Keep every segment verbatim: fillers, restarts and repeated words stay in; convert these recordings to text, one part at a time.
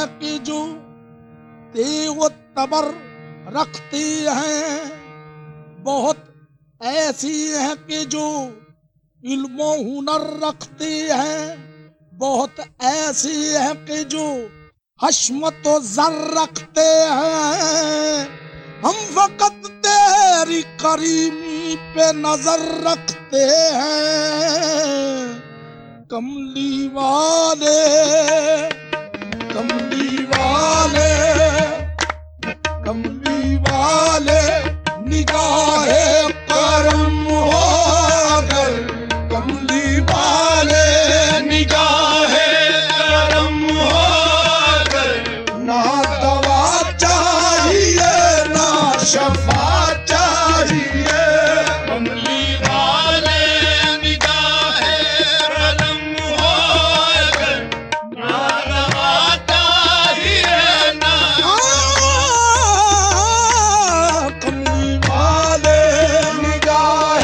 है कि जो तेवत्तर रखती हैं, बहुत ऐसी है कि जो इल्म हुनर रखती हैं, बहुत ऐसी है कि जो हशमत व ज़र रखते हैं। हम फकत तेरी करीमी पे नजर रखते हैं। कमली वाले कमली वाले कमली वाले निगाहे करम हो अगर, कमली वाले निगाहे करम हो अगर, ना दवा चाहिए ना शफा चाहिए। कमली वाले निगाहे करम हो अगर, ना दवा चाहिए ना कमली वाले निगाहे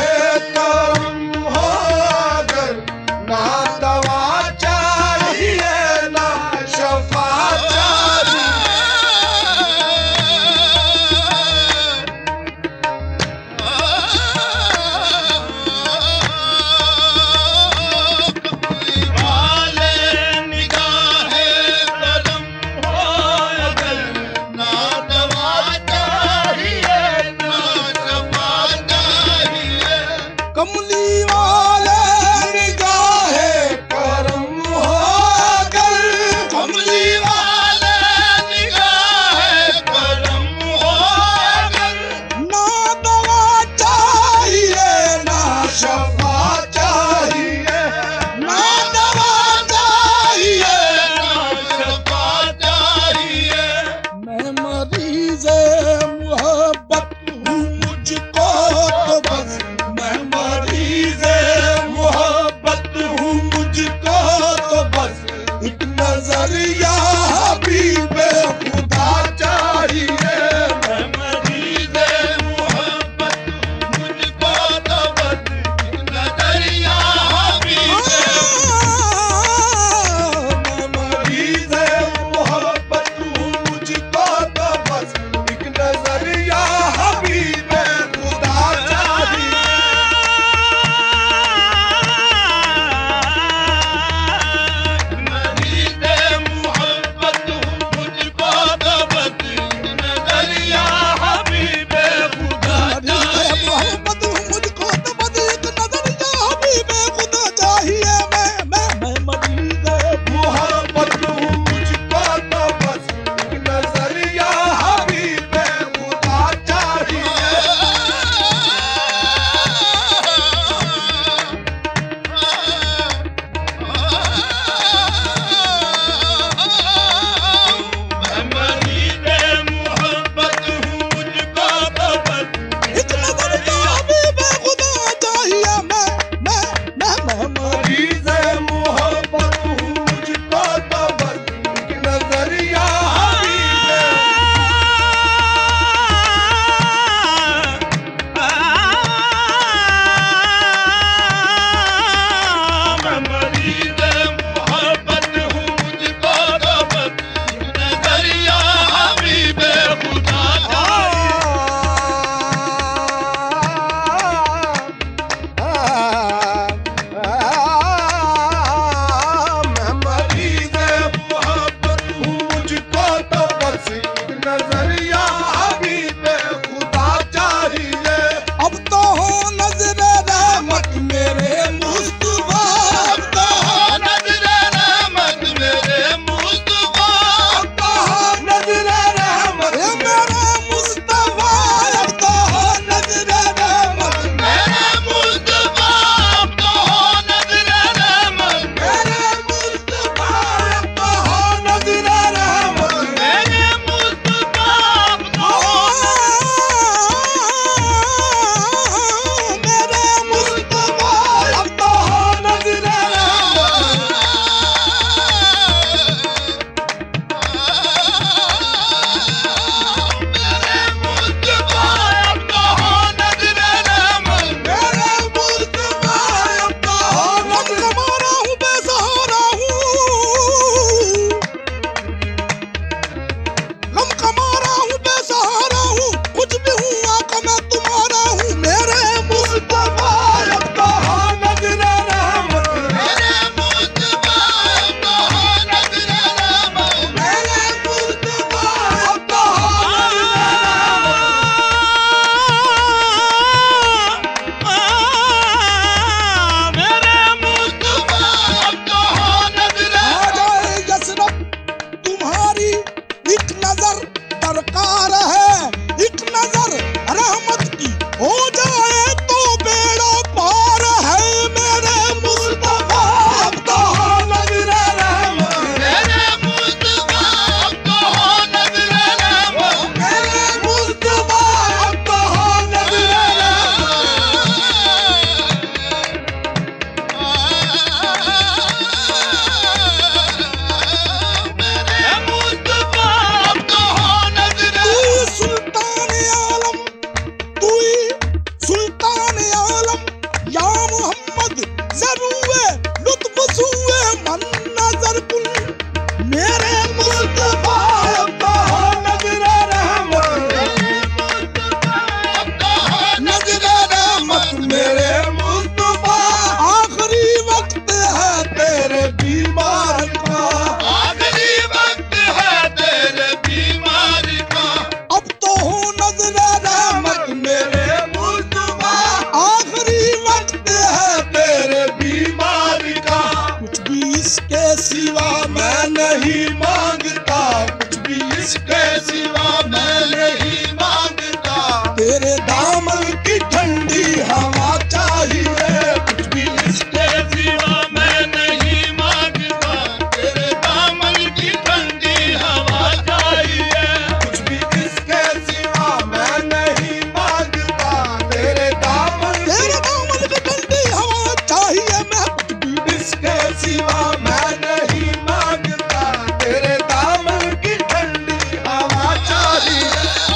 सिवा मैं नहीं मांगता, तेरे दामन की ठंडी हवा चाहिए।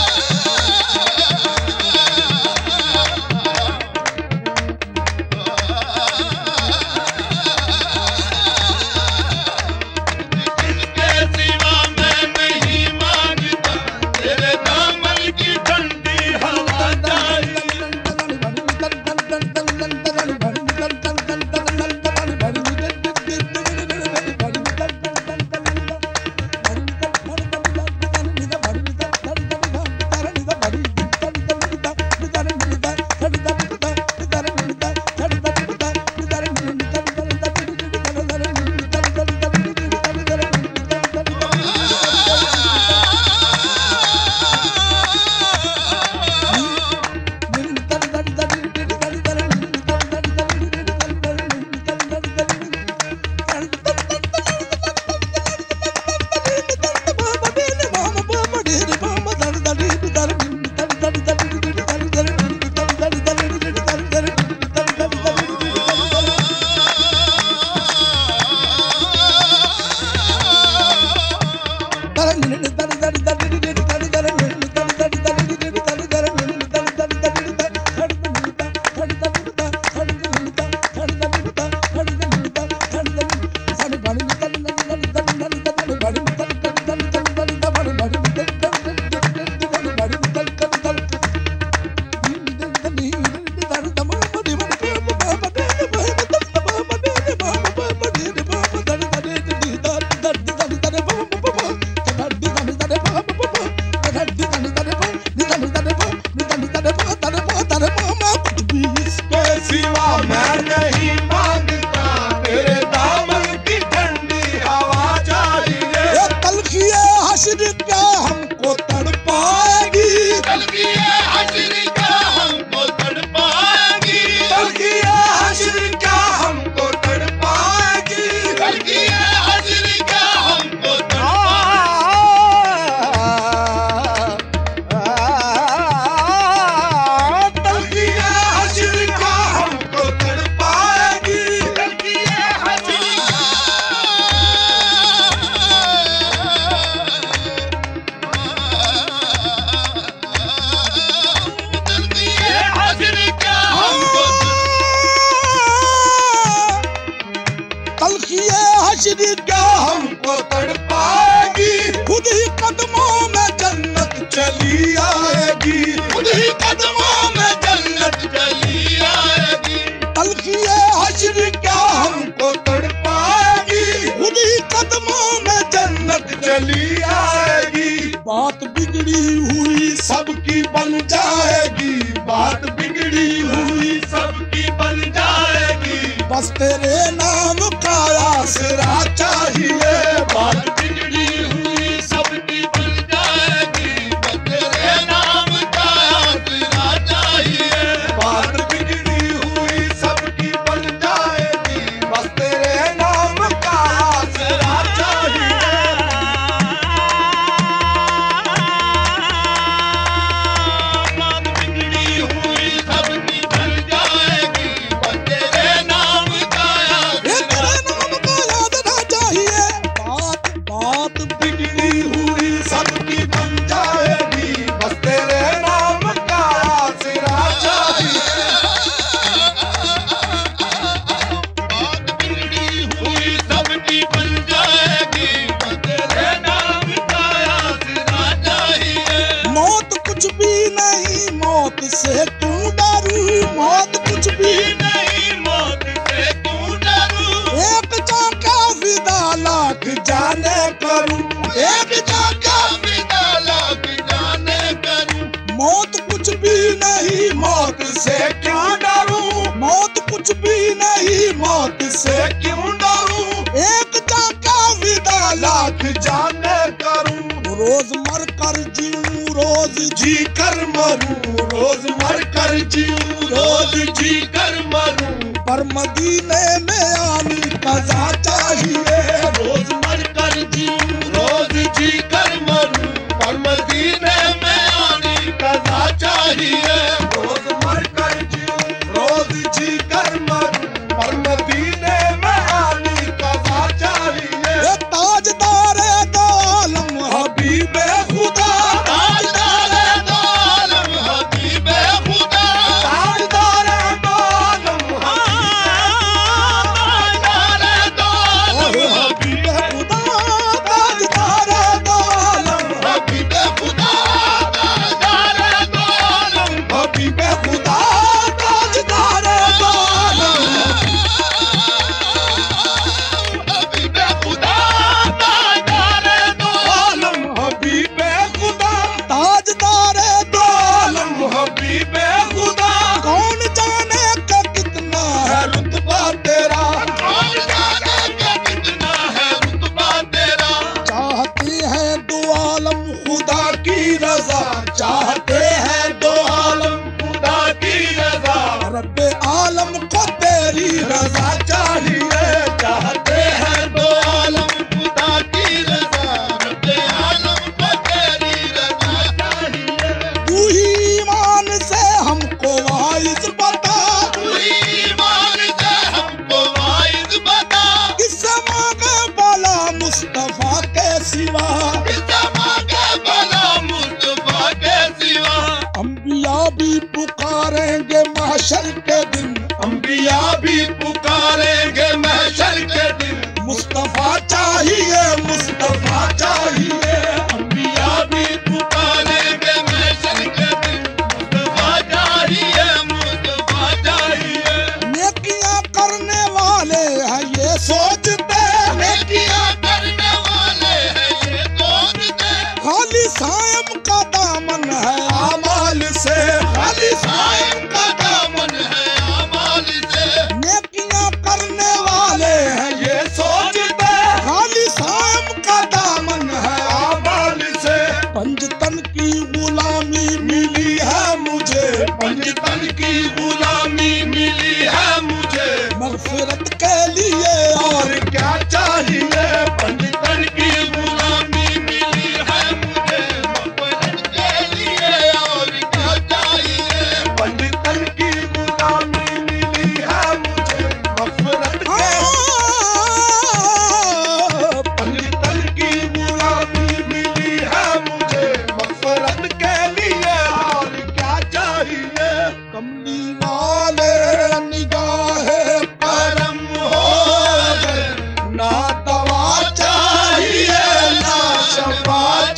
इसके सिवा मैं नहीं मांगता, तेरे दामन की ठंडी हवा चाहिए। सिवा मैं नहीं मांगता, तेरे दामन की ठंडी हवा चाहिए। ये तलखिए हश्र क्या हमको तड़पाएगी, तलखिए हश्र क्या हमको तड़पाएगी, तलखिए हश्र क्या हमको तड़पाएगी, तलखिए हश्र क्या हमको तलखिए हश्र क्या हमको तड़पाएगी। तलखिए हश्र तलखिए हश्र क्या हमको तलखिए हश्र क्या हमको तड़पाएगी, खुद ही कदमों में जन्नत चली आएगी, खुद ही कदमों में जन्नत चली आएगी। तलखिए हश्र क्या हमको तड़पाएगी, खुद ही कदमों में जन्नत चली आएगी। बात बिगड़ी हुई सबकी बन जाएगी, बात बिगड़ी हुई सबकी बन जाएगी, बस तेरे नाम का आसरा चाहिए। बात बिगड़ी हुई सबकी बन जाएगी, बस तेरे नाम का आसरा चाहिए। बात बिगड़ी हुई सबकी बन जाएगी, बस तेरे नाम का आसरा चाहिए। बात बिगड़ी हुई सबकी बन जाएगी, बस तेरे नाम का ये आसरा तेरे नाम का आसरा चाहिए। बात बात बिगड़ी हुई सबकी बन जाएगी, बस तेरे नाम का आसरा चाहिए। बात बिगड़ी हुई सबकी बन जाएगी, बस तेरे नाम का आसरा चाहिए। मौत कुछ भी नहीं, मौत से क्यों डरूं, मौत कुछ भी नहीं मौत से क्यों डरूं, एक चाका विदा लाख जाने करूं, एक चाका विदा लाख जाने करूं। मौत कुछ भी नहीं, मौत से क्यों डरूं, मौत कुछ भी नहीं, मौत से क्यों डरूं, एक चाका विदा लाख जाने करूं। रोज मर कर जीऊं, रोज जी कर मरूं, रोज मर कर जीऊं, रोज जी कर मरूं, पर मदीने में आनी कज़ा चाहिए। रोज मर कर जीऊं, रोज जी कर मरूं, पर मदीने में आनी कज़ा चाहिए। रोज मर कर जीऊं, रोज जी कर मरूं, पर मदीने में आनी कज़ा मफरत के लिए और क्या चाहिए। पंडितन की गुलामी मिली है मुझे मफरत के लिए और क्या चाहिए। पंडितन की गुलामी मिली है मुझे मफरत के पंडितन की गुलामी मिली है मुझे मफरत के लिए और क्या चाहिए। कमली वाले निगाहे परम हो गए, ना दवा चाहिए ना शफा